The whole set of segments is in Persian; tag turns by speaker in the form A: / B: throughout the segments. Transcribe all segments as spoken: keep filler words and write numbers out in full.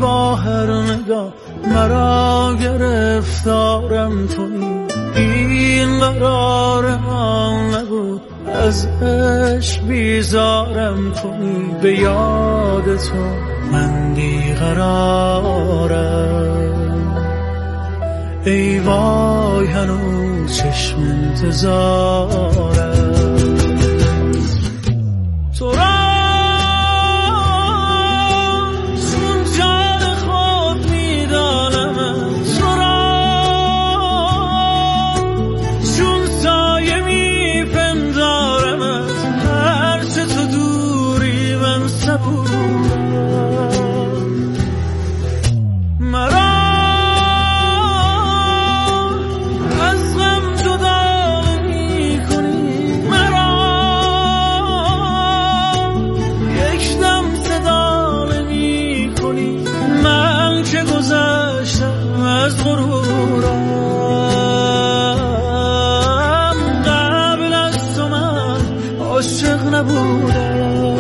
A: با هر نگاه مرا گرفتارم تویی. این قرار من نبود، از عشق بیزارم کنی. به یاد تو من بیقرارم، ای وای هنوز چشم انتظارم. تو را چون جان خود میدانم، تو را چون سایه میپندارم. هرچه تو دوری من صبورم، مرا از غرورم. قبل از تو من عاشق نبودم.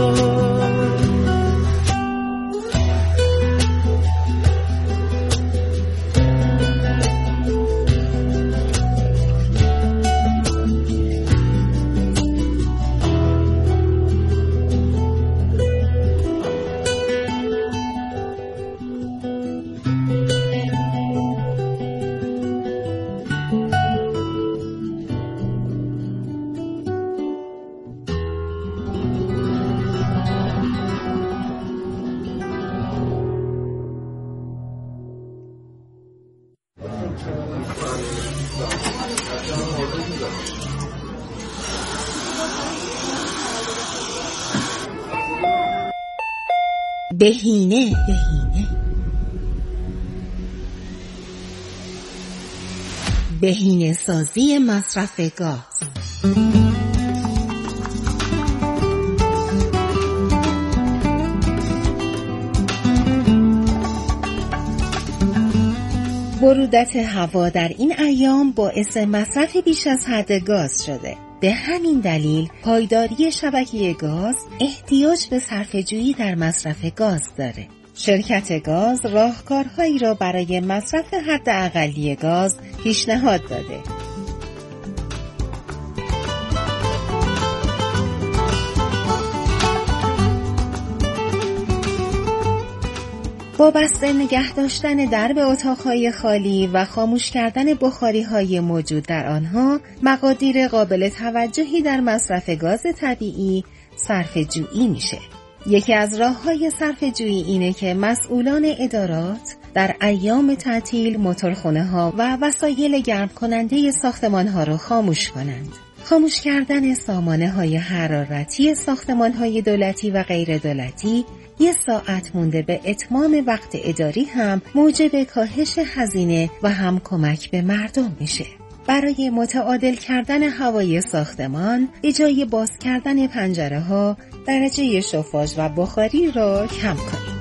B: بهینه بهینه بهینه سازی مصرف گاز. برودت هوا در این ایام باعث مصرف بیش از حد گاز شده. به همین دلیل پایداری شبکه گاز احتیاج به صرفه‌جویی در مصرف گاز داره. شرکت گاز راهکارهایی را برای مصرف حد اقلی گاز پیشنهاد داده. با بسته نگه داشتن درب اتاقهای خالی و خاموش کردن بخاریهای موجود در آنها، مقادیر قابل توجهی در مصرف گاز طبیعی صرفه‌جویی میشه. یکی از راه‌های صرفه‌جویی اینه که مسئولان ادارات در ایام تعطیل موتورخانه‌ها و وسایل گرم کننده ساختمان‌ها را خاموش کنند. خاموش کردن سامانه‌های حرارتی ساختمان‌های دولتی و غیر دولتی یه ساعت مونده به اتمام وقت اداری هم موجب کاهش هزینه و هم کمک به مردم میشه. برای متعادل کردن هوای ساختمان، به جای باز کردن پنجره‌ها، درجه شوفاژ و بخاری را کم کنید.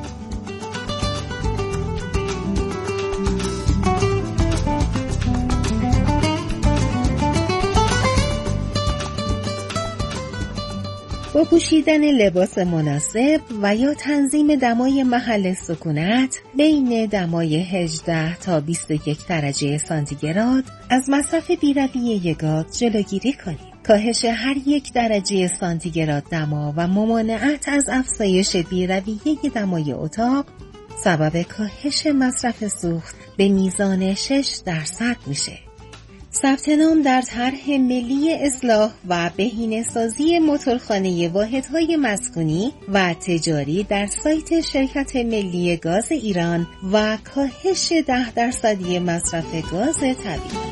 B: با پوشیدن لباس مناسب و یا تنظیم دمای محل سکونت بین دمای هجده تا بیست و یک درجه سانتیگراد از مصرف بی‌رویه گاز جلوگیری کنید. کاهش هر یک درجه سانتیگراد دما و ممانعت از افزایش بی‌رویه دمای اتاق سبب کاهش مصرف سوخت به میزان شش درصد میشه. ثبت نام در طرح ملی اصلاح و بهینه‌سازی موتورخانه واحدهای مسکونی و تجاری در سایت شرکت ملی گاز ایران و کاهش ده درصدی مصرف گاز طبیعی.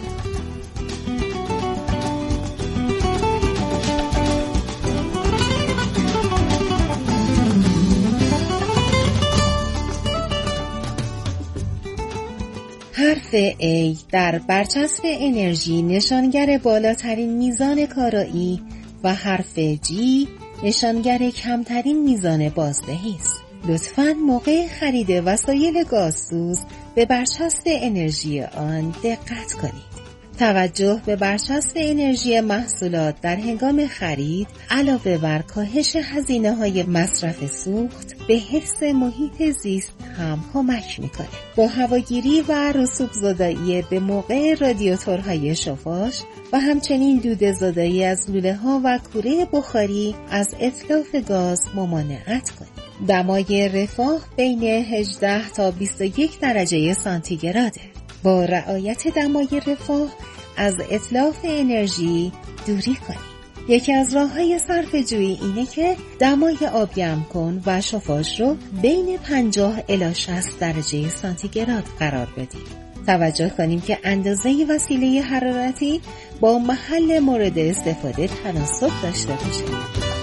B: حرف A در برچسب انرژی نشانگر بالاترین میزان کارایی و حرف G نشانگر کمترین میزان بازدهی است. لطفاً موقع خرید وسایل گازسوز به برچسب انرژی آن دقت کنید. توجه به برچسب انرژی محصولات در هنگام خرید علاوه بر کاهش هزینه‌های مصرف سوخت به حفظ محیط زیست هم کمک می‌کنه. با هواگیری و رسوب زدایی به موقع رادیاتورهای شفاش و همچنین دود زدایی از لوله‌ها و کوره بخاری از اتلاف گاز ممانعت کنید. دمای رفاه بین هجده تا بیست و یک درجه سانتیگراده. با رعایت دمای رفاه از اتلاف انرژی دوری کنید. یکی از راه‌های صرفه‌جویی اینه که دمای آب گرم کن و شفاژ رو بین پنجاه الی شصت درجه سانتیگراد قرار بدید. توجه کنیم که اندازه وسیله حرارتی با محل مورد استفاده تناسب داشته باشه.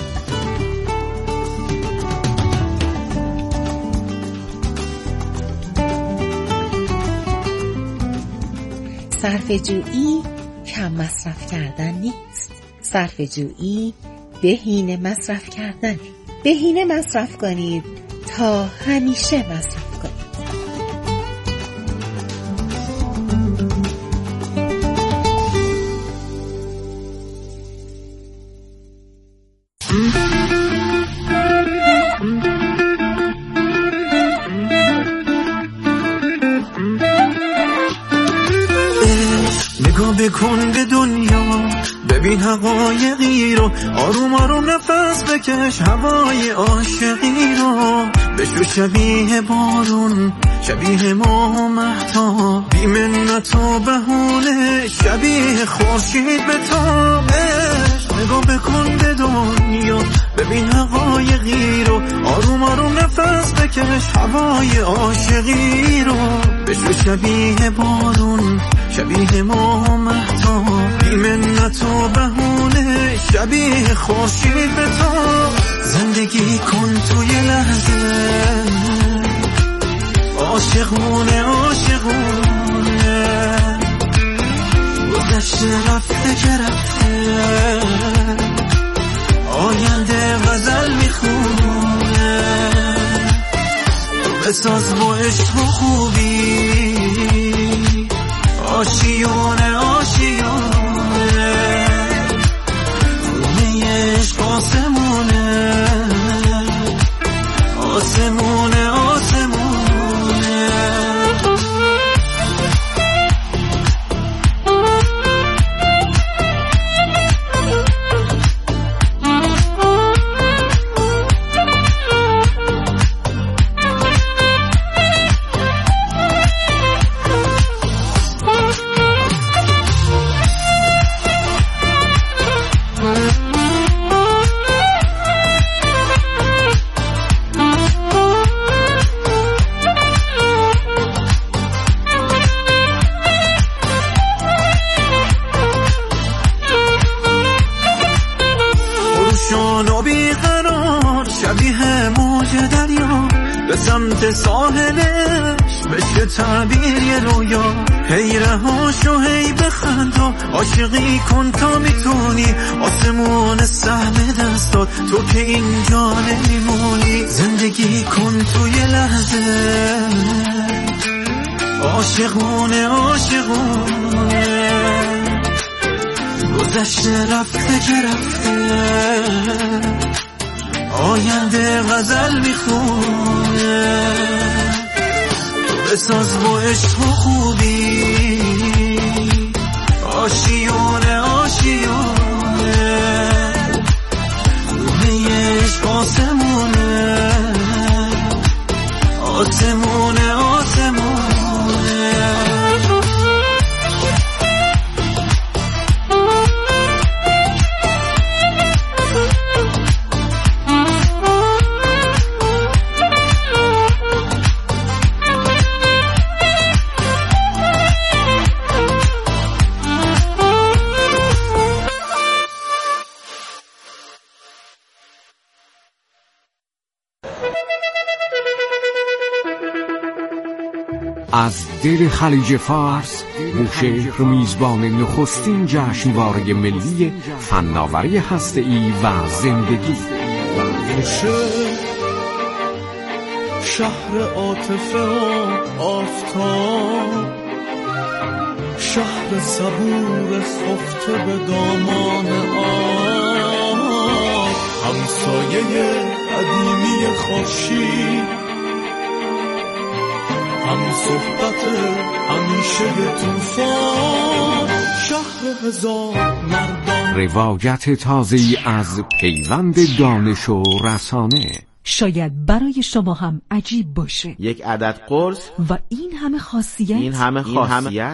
B: صرفه‌جویی کم مصرف کردن نیست. صرفه‌جویی بهینه مصرف کردنه. بهینه مصرف کنید تا همیشه مصرف کنید.
A: نگاه بکن به دنیا، ببین حقایقی رو، آروم آروم نفس بکش هوای عاشقی رو. بشو شبیه بارون، شبیه ماه و مهتاب، بی منت و بهونه، شبیه خورشید به تابش. نگاه بکن به دنیا، ببین حقایقی رو، آروم آروم نفس بکش هوای عاشقی رو. بشو شبیه بارون، شبیه ماه و مهتاب، بی منت و بهونه، شبیه خورشید به تاب. زندگی کن توی لحظه، عاشقونه عاشقونه، گذشته رفته که رفته، آینده غزل میخونه. بساز با عشق و خوبی آشیونه آشیونه، خونه عشق آسمونه آسمونه آسمونه. سمت ساحلش بشه تعبیر یه رویا، هی رهاشو هی بخندا، عاشقی کن تا میتونی، آسمون سهم دستات تو که اینجا نمیمونی. زندگی کن توی لحظه، عاشقونه عاشقونه، گذشته رفته که رفته، آینده غزل میخونه. بساز با عشق و خوبی آشیونه آشیونه، خونه عشق آسمونه آسمونه آسمونه.
C: از دل خلیج فارس، بوشهر میزبان نخستین جشنواره ملی فناوری هسته‌ای و زندگی.
A: بوشهر شهر عاطفه و آفتاب، شهر صبور خفته به دامان آب، همسایه قدیمی خورشید، هم صحبت همیشه طوفان، شهر هزار مردان.
C: روایت تازه‌ای از پیوند دانش و رسانه.
D: شاید برای شما هم عجیب باشه.
E: یک عدد قرص
D: و این همه خاصیت.
E: این همه خاصیت.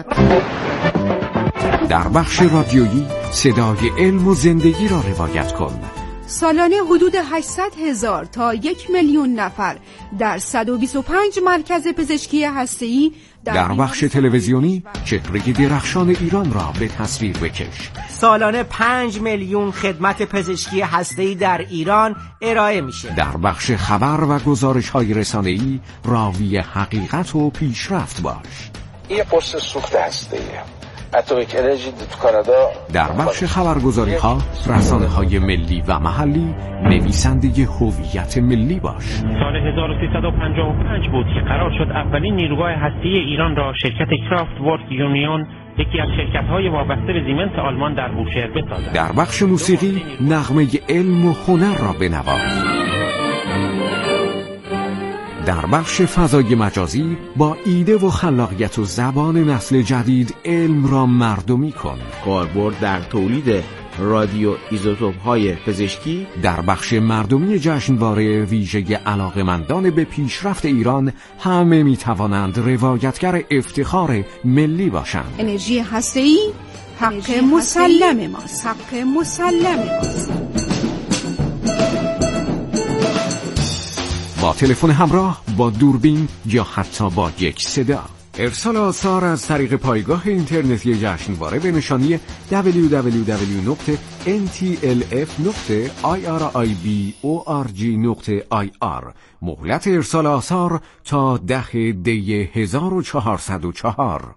C: در بخش رادیویی صدای علم و زندگی را روایت کن.
F: سالانه حدود هشتصد هزار تا یک میلیون نفر در صد و بیست و پنج مرکز پزشکی هسته‌ای در,
C: در بخش تلویزیونی چهره درخشان ایران را به تصویر بکش.
G: سالانه پنج میلیون خدمت پزشکی هسته‌ای در ایران ارائه میشه.
C: در بخش خبر و گزارش‌های رسانه‌ای راوی حقیقت و پیشرفت باش.
H: این قرص سوخت هسته‌ایه. اتمیک انرژی تو کانادا.
C: در بخش خبرگزاری‌ها، رسانه‌های ملی و محلی، نویسنده هویت ملی باش.
I: سال هزار و سیصد و پنجاه و پنج بود که قرار شد اولین نیروگاه هسته‌ای ایران را شرکت کرافت ورک یونیون، یکی از شرکت‌های وابسته به زیمنس آلمان، در بوشهر بسازد.
C: در بخش موسیقی، نغمه علم و هنر را بنواز. در بخش فضای مجازی با ایده و خلاقیت و زبان نسل جدید علم را مردمی کن.
E: کاربرد در تولید رادیو ایزوتوپ های پزشکی.
C: در بخش مردمی جشنواره ویژه علاقمندان به پیشرفت ایران، همه می توانند روایتگر افتخار ملی باشند.
F: انرژی هسته‌ای حق مسلم ماست. حق مسلم ماست.
C: با تلفن همراه، با دوربین یا حتی با یک صدا. ارسال آثار از طریق پایگاه اینترنتی جشنواره به نشانی دبلیو دبلیو دبلیو دات ان تی ال اف دات آی آر آی بی او آر جی دات آی آر. مهلت ارسال آثار تا ده دی هزار و چهارصد و چهار.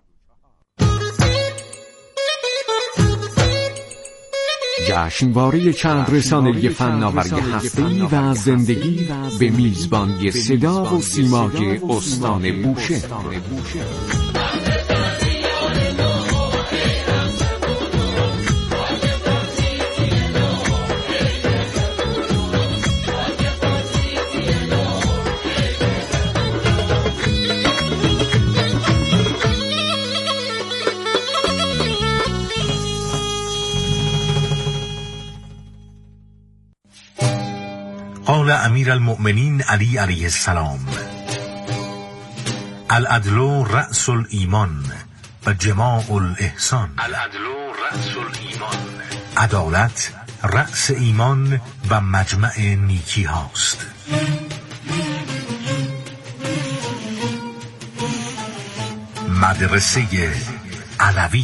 C: جشنواره چند رسانه‌ای فناوری هسته‌ای و زندگی به میزبانی صدا و سیمای استان بوشهر.
J: قال امیر المؤمنین علی علیه السلام: العدل رأس الایمان و جماع الاحسان. العدل رأس الایمان. عدالت رأس ایمان و مجمع نیکی هاست. مدرسه علوی.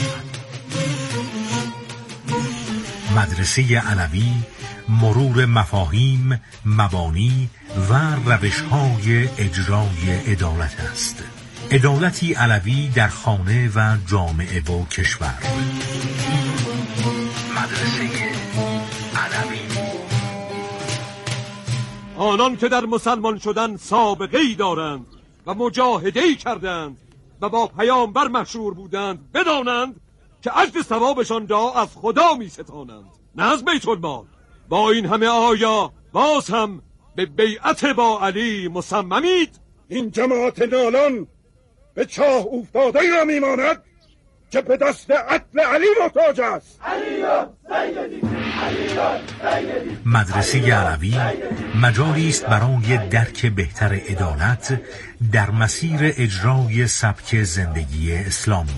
J: مدرسه علوی مرور مفاهیم، مبانی و روش‌های اجرای عدالت است. عدالتی علوی در خانه و جامعه و کشور. مدرسه علوی.
K: آنان که در مسلمان شدن سابقه‌ای دارند و مجاهده‌ای کردند و با پیامبر مشهور بودند، بدانند که اجر ثوابشان را از خدا می ستانند، نه از بیت المال. با این همه آیا باز هم به بیعت با علی مصممید؟
L: این جماعت نالان به چاه افتاده را میماند که به دست عدل علی محتاج است.
J: مدرسه علوی مجالی است برای درک بهتر عدالت در مسیر اجرای سبک زندگی اسلامی.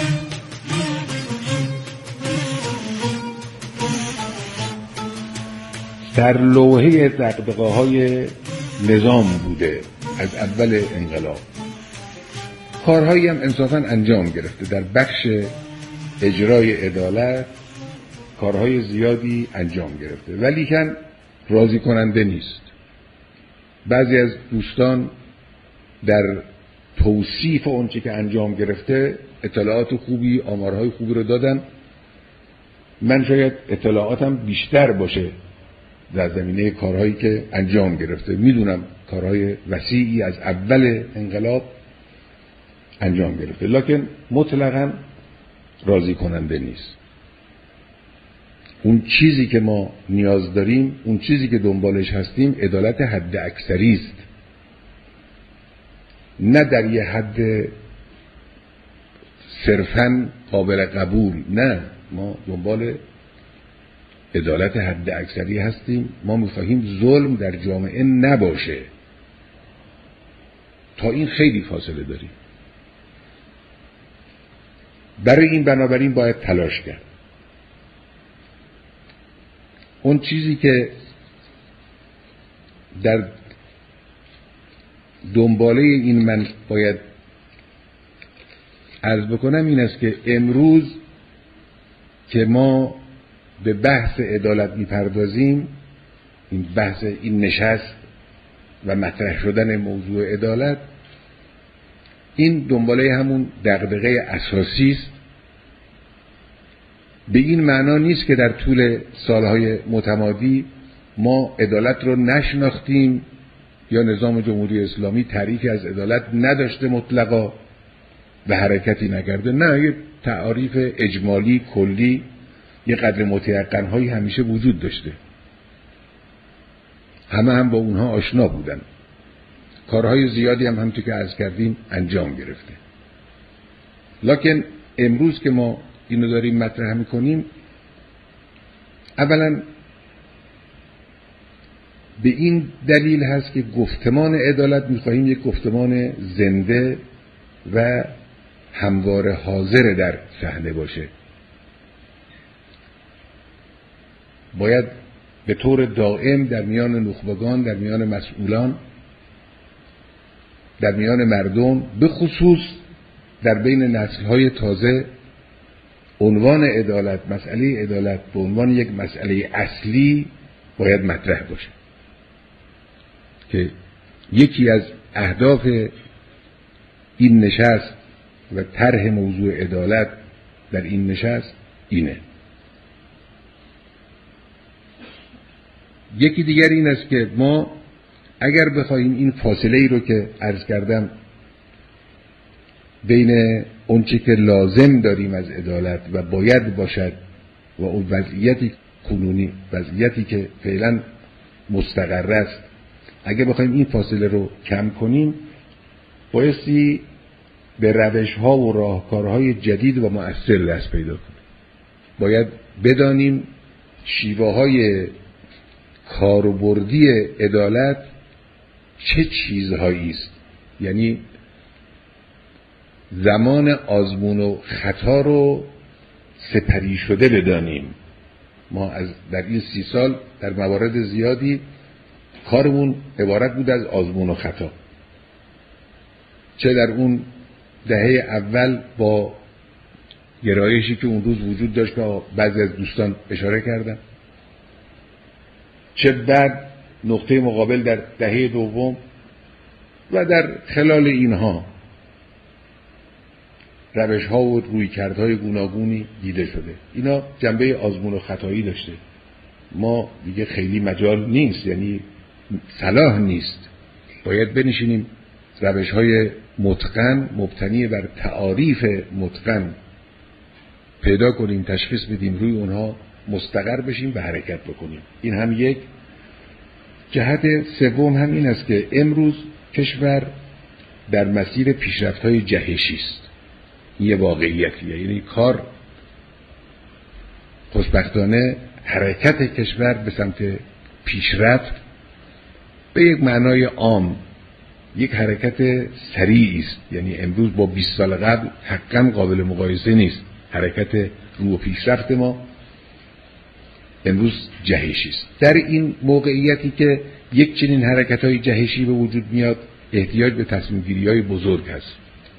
M: در لوحه دغدغه های نظام بوده از اول انقلاب. کارهایی هم انصافاً انجام گرفته. در بخش اجرای عدالت کارهای زیادی انجام گرفته، ولی کن راضی کننده نیست. بعضی از دوستان در توصیف اونچه که انجام گرفته اطلاعات خوبی، آمارهای خوبی رو دادن. من شاید اطلاعاتم بیشتر باشه در زمینه کارهایی که انجام گرفته. میدونم کارهای وسیعی از اول انقلاب انجام گرفته، لکن مطلقاً راضی کننده نیست. اون چیزی که ما نیاز داریم، اون چیزی که دنبالش هستیم، عدالت حد اکثری است، نه در یه حد صرفاً قابل قبول. نه، ما دنبال عدالت حد اکثری هستیم. ما می‌خواهیم ظلم در جامعه نباشه. تا این خیلی فاصله داریم. برای این بنابراین باید تلاش کرد. اون چیزی که در دنباله این من باید عرض بکنم این است که امروز که ما به بحث عدالت میپردازیم، این بحث این نشست و مطرح شدن موضوع عدالت، این دنباله همون دغدغه اساسی است. به این معنا نیست که در طول سالهای متمادی ما عدالت رو نشناختیم یا نظام جمهوری اسلامی تعریفی از عدالت نداشته مطلقا و حرکتی نکرده. نه، یه تعریف اجمالی کلی، یه قدر متیقن‌هایی همیشه وجود داشته. همه هم با اونها آشنا بودن. کارهای زیادی هم همونطور که عرض کردیم انجام گرفته. لکن امروز که ما اینو داریم مطرح میکنیم، اولا به این دلیل هست که گفتمان عدالت میخواهیم یک گفتمان زنده و همواره حاضر در صحنه باشه. باید به طور دائم در میان نخبگان، در میان مسئولان، در میان مردم، به خصوص در بین نسل‌های تازه، عنوان عدالت، مسئله عدالت به عنوان یک مسئله اصلی باید مطرح باشه که یکی از اهداف این نشست و طرح موضوع عدالت در این نشست اینه. یکی دیگر این است که ما اگر بخوایم این فاصله ای رو که عرض کردم بین اونچه که لازم داریم از عدالت و باید باشد و اون وضعیتی کنونی، وضعیتی که فعلا مستقر است، اگر بخوایم این فاصله رو کم کنیم، بایستی به روش‌ها و راهکارهای جدید و مؤثر دست پیدا کنیم. باید بدانیم شیوه‌های کاربردی عدالت چه چیزهایی است. یعنی زمان آزمون و خطا رو سپری شده بدانیم. ما از در این سی سال در موارد زیادی کارمون عبارت بود از آزمون و خطا، چه در اون دهه اول با گرایشی که اون روز وجود داشت که بعضی از دوستان اشاره کردن، چه بعد نقطه مقابل در دهه دوم و در خلال اینها روش ها و رویکردهای گوناگونی دیده شده. اینا جنبه آزمون و خطایی داشته. ما دیگه خیلی مجال نیست، یعنی صلاح نیست، باید بنشینیم روش های متقن مبتنی بر تعاریف متقن پیدا کنیم، تشخیص بدیم، روی اونها مستقر بشیم و حرکت بکنیم. این هم یک جهت. سوم هم این است که امروز کشور در مسیر پیشرفت‌های جهشی است. یه واقعیتیه، یعنی کار خوشبختانه حرکت کشور به سمت پیشرفت به یک معنای عام یک حرکت سریعی است. یعنی امروز با بیست سال قبل حقا قابل مقایسه نیست. حرکت رو و پیشرفت ما امروز جهشی است. در این موقعیتی که یک چنین حرکت‌های جهشی به وجود میاد، احتیاج به تصمیم‌گیری‌های بزرگ هست.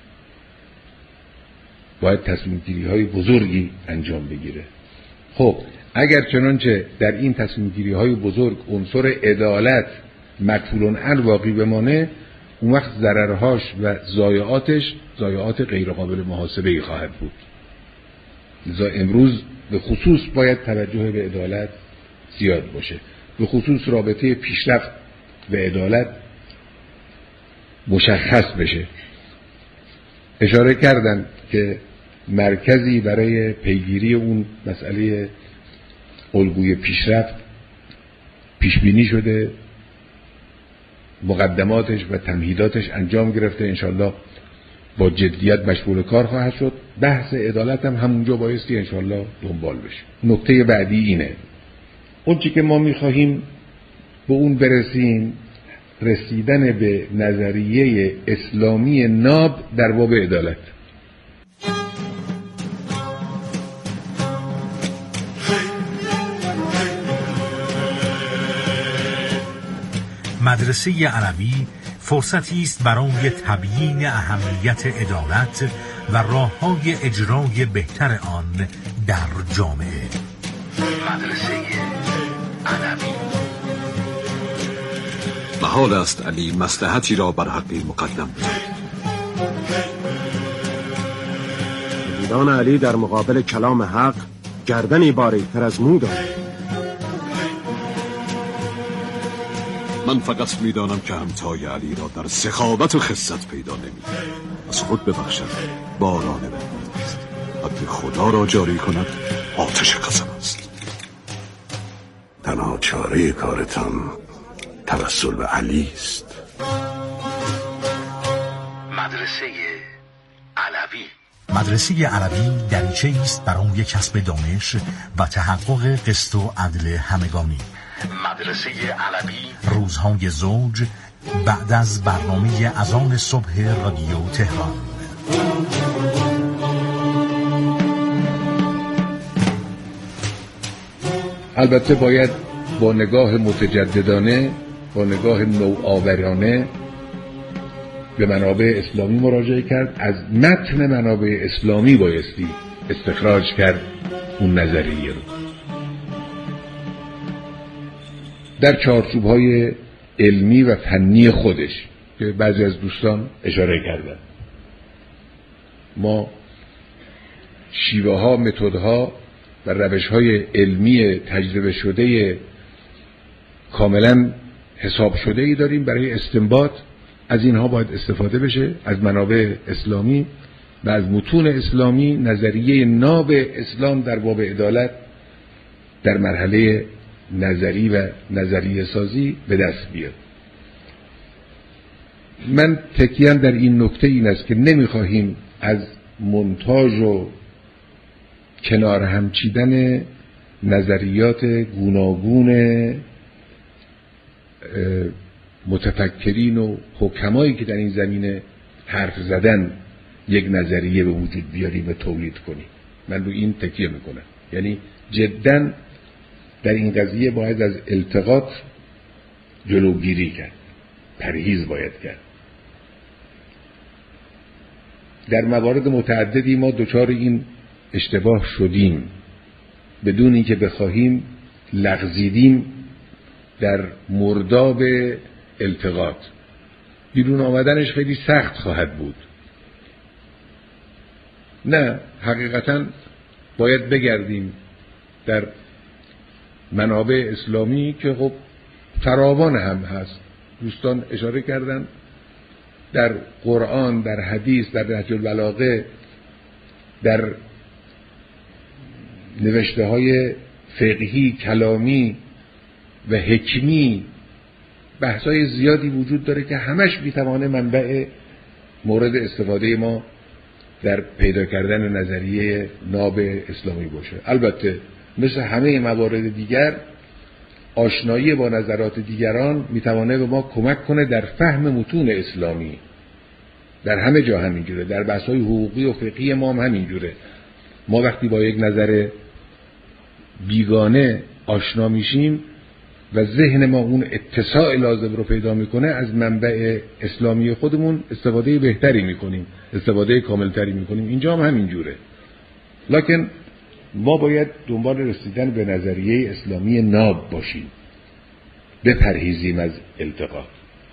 M: باید تصمیم‌گیری‌های بزرگی انجام بگیره. خب اگر چنانچه در این تصمیم‌گیری‌های بزرگ عنصر عدالت مکفولن عن باقی بمانه، اون وقت ضررهاش و ضایعاتش ضایعات غیر قابل محاسبه‌ای خواهد بود. لذا امروز به خصوص باید توجه به عدالت زیاد باشه، به خصوص رابطه پیشرفت و عدالت مشخص بشه. اشاره کردن که مرکزی برای پیگیری اون مسئله الگوی پیشرفت پیش بینی شده، مقدماتش و تمهیداتش انجام گرفته، انشالله با جدیت مشغول کار خواهد شد. بحث عدالت هم همونجا بایستی انشالله دنبال بشه. نکته بعدی اینه، اون چی که ما میخواهیم به اون برسیم، رسیدن به نظریه اسلامی ناب در باب عدالت.
J: مدرسه علوی فرصتی است برای تبیین اهمیت عدالت و راه‌های اجرای بهتر آن در جامعه.
C: مدرسه علوی. محال است علی مصلحتی را بر حقی مقدم بدهد.
K: ویران علی در مقابل کلام حق گردنی باریک‌تر از مو دارد.
C: من فقط میدانم که همتای علی را در سخاوت و خست پیدا نمی‌کنم. از خود ببخشد باران رحمت است، حد خدا را جاری کند آتش قسم است.
N: تنها چاره کارتان توسل به علی است.
J: مدرسه علوی. مدرسه علوی دریچه است برای کسب دانش و تحقق قسط و عدل همگانی. مدرسه علوی روزهای زوج بعد از برنامه اذان صبح رادیو تهران.
M: البته باید با نگاه متجددانه، با نگاه نوآورانه به منابع اسلامی مراجعه کرد. از متن منابع اسلامی بایستی استخراج کرد اون نظریه رو در چارچوب‌های علمی و فنی خودش که بعضی از دوستان اشاره کردن. ما شیوه‌ها، متدها و روش‌های علمی تجربه شده کاملا حساب شده ای داریم برای استنباط. از اینها باید استفاده بشه، از منابع اسلامی و از متون اسلامی. نظریه ناب اسلام در باب عدالت در مرحله نظری و نظریه سازی به دست بیاد. من تکیم در این نکته این است که نمیخواهیم از مونتاژ و کنار هم چیدن نظریات گوناگون متفکرین و حکمایی که در این زمینه حرف زدن یک نظریه به وجود بیاریم و تولید کنیم. من رو این تکیه میکنم، یعنی جداً در این قضیه باید از التقاط جلوگیری کرد، پرهیز باید کرد. در موارد متعددی ما دچار این اشتباه شدیم، بدون اینکه بخواهیم لغزیدیم در مرداب التقاط. بیرون آمدنش خیلی سخت خواهد بود. نه، حقیقتا باید بگردیم در منابع اسلامی که خب فراوان هم هست. دوستان اشاره کردن در قرآن، در حدیث، در نهج البلاغه، در نوشته های فقهی، کلامی و حکمی بحثای زیادی وجود داره که همش میتوانه منبع مورد استفاده ما در پیدا کردن نظریه ناب اسلامی باشه. البته مثل همه موارد دیگر آشنایی با نظرات دیگران میتوانه به ما کمک کنه در فهم متون اسلامی. در همه جا همینجوره، در بحث‌های حقوقی و فقهی ما هم همینجوره. ما وقتی با یک نظر بیگانه آشنا میشیم و ذهن ما اون اتساع لازم رو پیدا میکنه، از منبع اسلامی خودمون استفاده بهتری میکنیم، استفاده کاملتری میکنیم. اینجا هم همینجوره. لکن ما باید دنبال رسیدن به نظریه اسلامی ناب باشیم، بپرهیزیم از التقاط.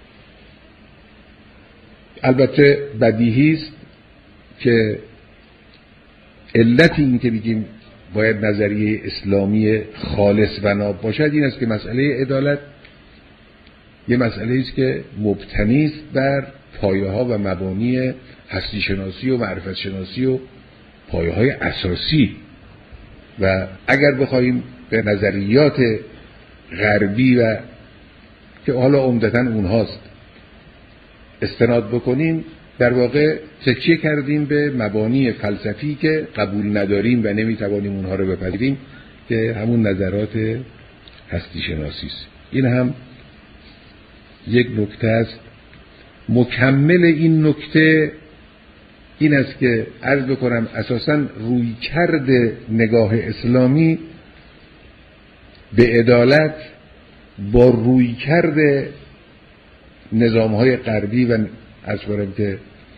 M: البته بدیهی است که علت این که بگیم باید نظریه اسلامی خالص و ناب باشد این است که مسئله عدالت یه مسئله است که مبتنی است بر پایه ها و مبانی هستی شناسی و معرفت شناسی و پایه‌های اساسی و اگر بخوایم به نظریات غربی و که حالا عمدتاً اونهاست استناد بکنیم، در واقع تکیه کردیم به مبانی فلسفی که قبول نداریم و نمیتوانیم اونها رو بپذیریم که همون نظرات هستی شناسی است. این هم یک نکته است. مکمل این نکته این است که عرض بکنم اساساً رویکرد نگاه اسلامی به عدالت با رویکرد نظام‌های غربی و از کنم که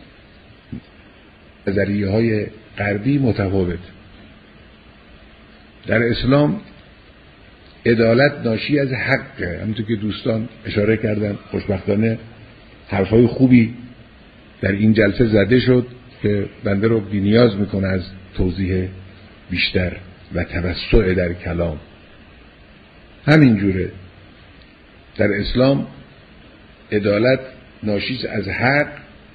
M: نظریه‌های غربی متفاوت. در اسلام عدالت ناشی از حقه، همونطور که دوستان اشاره کردن. خوشبختانه حرفای خوبی در این جلسه زده شد که بنده رو بی‌نیاز میکنه از توضیح بیشتر و توسع در کلام. همین جوره در اسلام عدالت ناشی از حق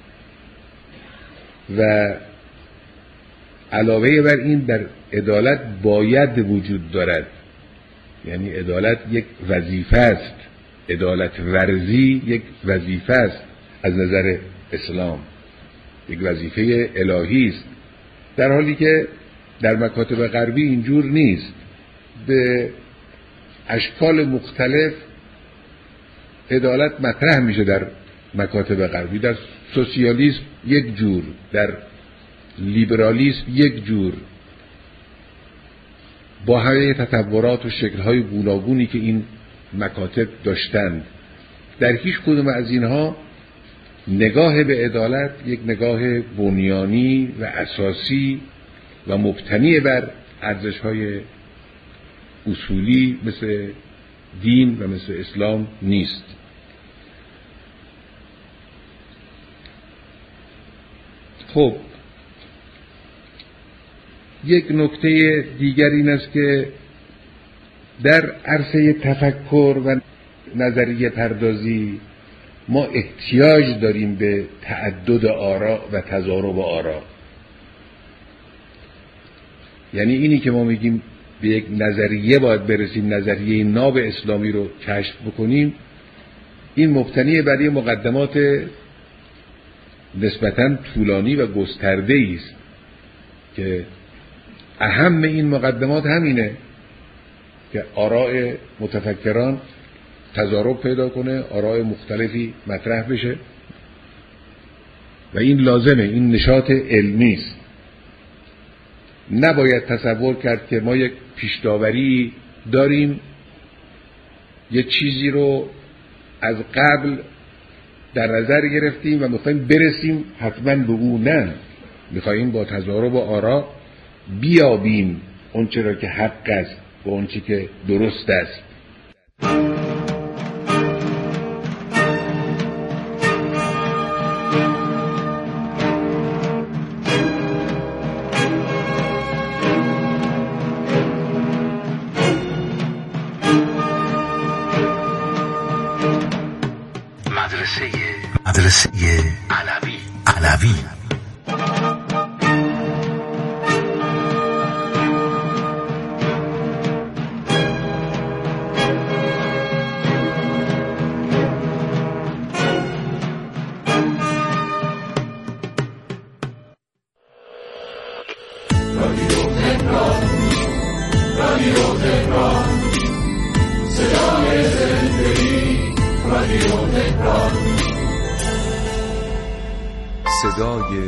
M: و علاوه بر این در عدالت باید وجود دارد، یعنی عدالت یک وظیفه است، عدالت ورزی یک وظیفه است از نظر اسلام، یک وظیفه الهی است، در حالی که در مکاتب غربی اینجور نیست. به اشکال مختلف عدالت مطرح میشه در مکاتب غربی، در سوسیالیسم یک جور، در لیبرالیسم یک جور، با همه تطورات و شکل‌های گوناگونی که این مکاتب داشتند. در هیچ کدوم از اینها نگاه به عدالت یک نگاه بنیانی و اساسی و مبتنی بر ارزش‌های اصولی مثل دین و مثل اسلام نیست. خب یک نکته دیگر این است که در عرصه تفکر و نظریه پردازی ما احتیاج داریم به تعدد آرا و تضارب آرا. یعنی اینی که ما میگیم به یک نظریه باید برسیم، نظریه ناب اسلامی رو کشف بکنیم، این مبتنی بر یه مقدمات نسبتاً طولانی و گسترده‌ای است که اهم این مقدمات همینه که آراء متفکران تضارب پیدا کنه، آراء مختلفی مطرح بشه و این لازمه، این نشاط علمی است. نباید تصور کرد که ما یک پیش‌داوری داریم، یه چیزی رو از قبل در نظر گرفتیم و میخوایم برسیم حتما به او. نه، میخوایم با تضارب و آرا بیابیم اون چرا که حق است و اون چی که درست است.
J: مدرسه علوی علوی
O: صدای